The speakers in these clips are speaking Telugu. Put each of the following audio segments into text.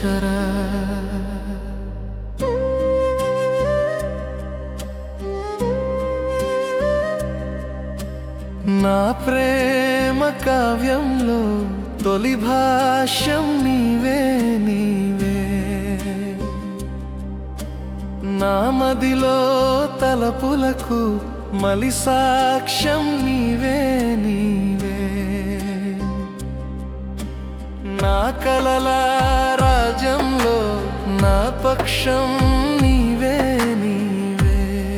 అక్షర నా ప్రేమ కావ్యంలో తొలి భాష్యం నీవే నీవే నా మదిలో తలపులకు మలి సాక్ష్యం నీవే నీవే నా కలల రాజ్యంలో నా పక్షం నీవే నీవే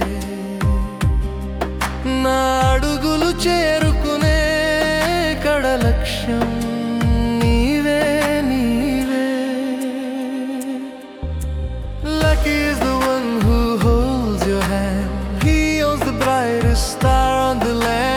నా అడుగులు చేరుకునే కడలక్ష్యం నీవే నీవే Lucky is the one who holds your hand. He owns the brightest star on the land.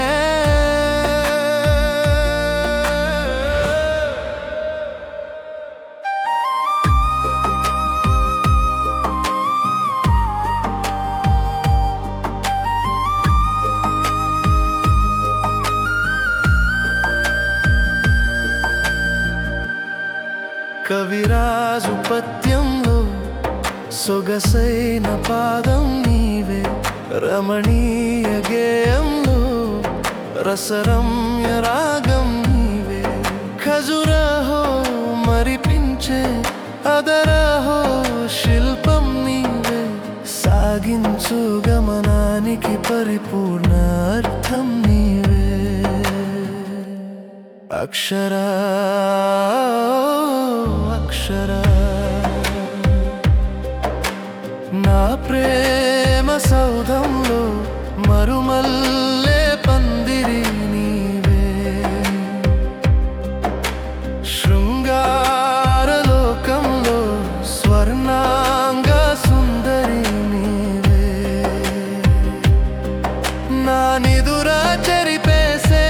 Kaviraju పద్యంలో సొగసైన పాదం నీవే రమణీయ గేయంలో రసరమ్య రాగం నీవే ఖజురాహో మరిపించే అదరాహో శిల్పం నీవే సాగించు గమనానికి పరిపూర్ణ అర్థం నీవే అక్షరా అక్షరా నా ప్రేమ సౌధంలో మరుమల్లే పందిరి నీవే శృంగారలోకంలో స్వర్ణాంగ సుందరి నీవే నా నిదురా చెరిపేసే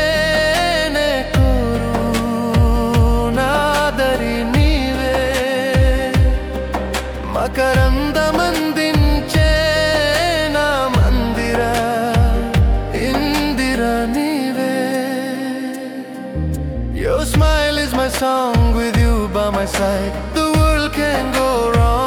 మకరందమందించే నా మందిర ఇందిర నీవే Your smile is my song with you by my side The world can go wrong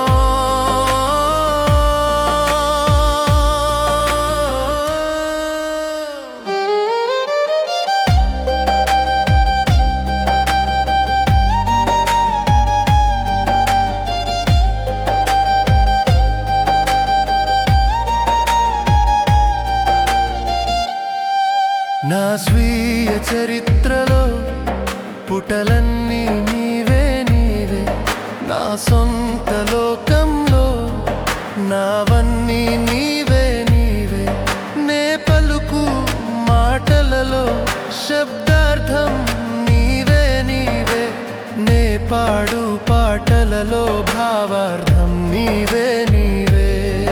నా స్వీయ చరిత్రలో పుటలన్నీ నీవే నీవే నా సొంత లోకంలో నావన్నీ నీవే నీవే నే పలుకు మాటలలో శబ్దార్థం నీవే నీవే నే పాడు పాటలలో భావార్థం నీవే నీవే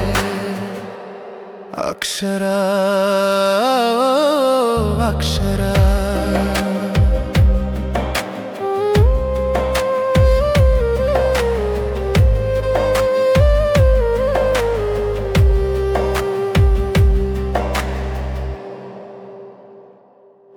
అక్షరా అక్షరా